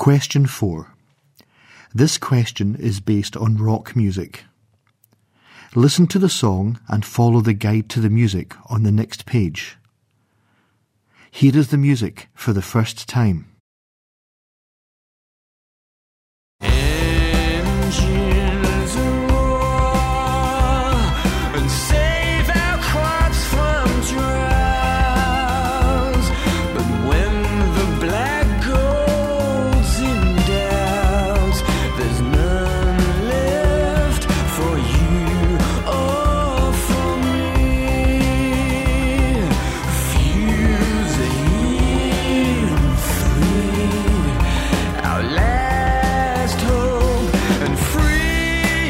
Question 4. This question is based on rock music. Listen to the song and follow the guide to the music on the next page. Here is the music for the first time. Engines roar and save our crops from droughts. But when the black gold's in doubt, there's none left for you or for me. Fuse the heat and free our last hope, and free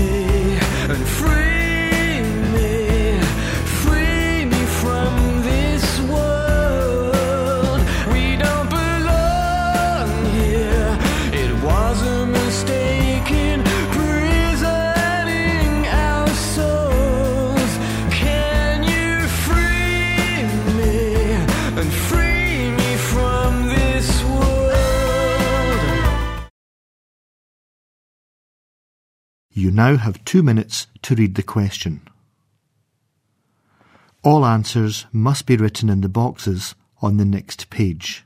me from this world. We don't belong here. It was a mistaken prisoning our souls. Can you free me and free me from this world? You now have 2 minutes to read the question. All answers must be written in the boxes on the next page.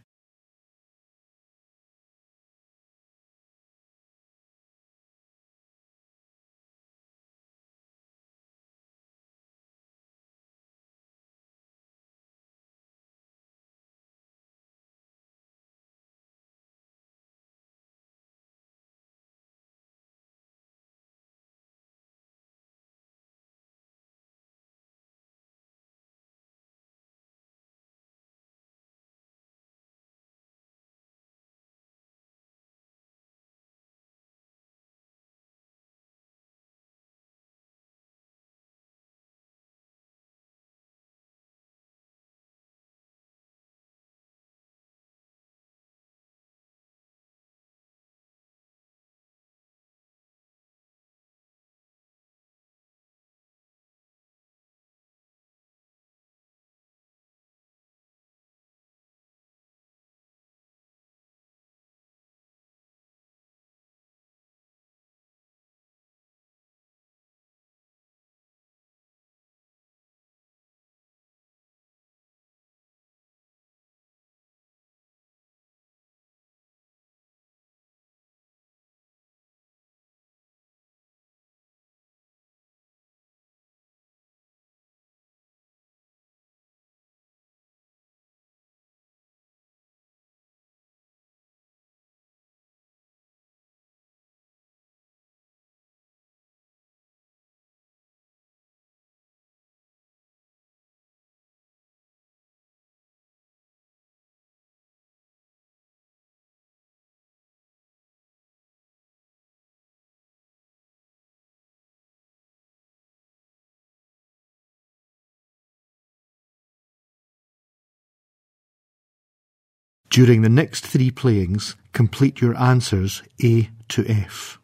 During the next 3 playings, complete your answers A to F.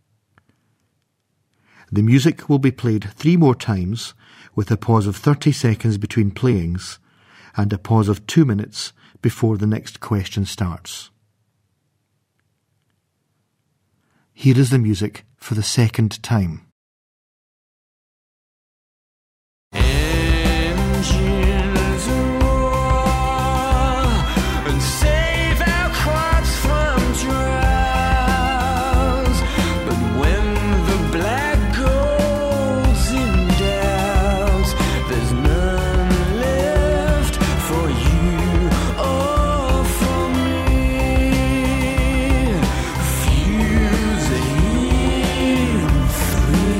The music will be played 3 more times, with a pause of 30 seconds between playings and a pause of 2 minutes before the next question starts. Here is the music for the second time. Engines roar and save our crops from droughts. But when the black gold's in doubt, there's none left for you or for me. Fuse the heat and free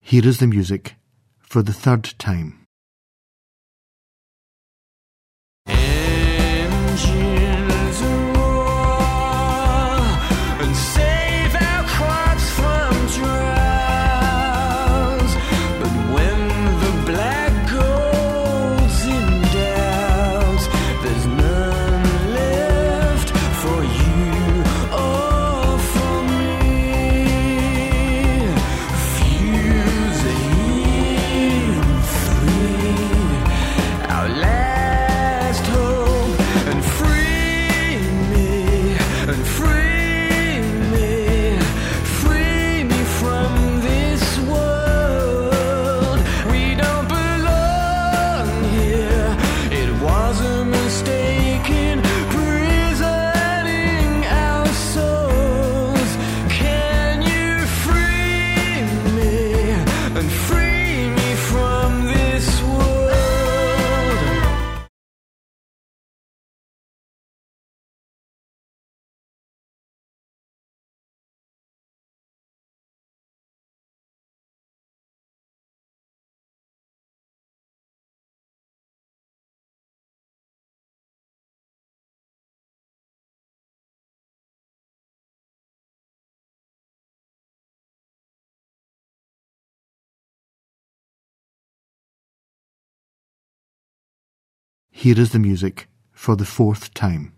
Here is the music for the third time. Engines roar and save our crops from droughts. But when the black gold's in doubt, there's none left for you or for me. Fuse the heat and free our last hope, and free me from this world. We don't belong here. It was a mistake in prisoning our souls. Can you free me and free me from this world? Here is the music for the fourth time.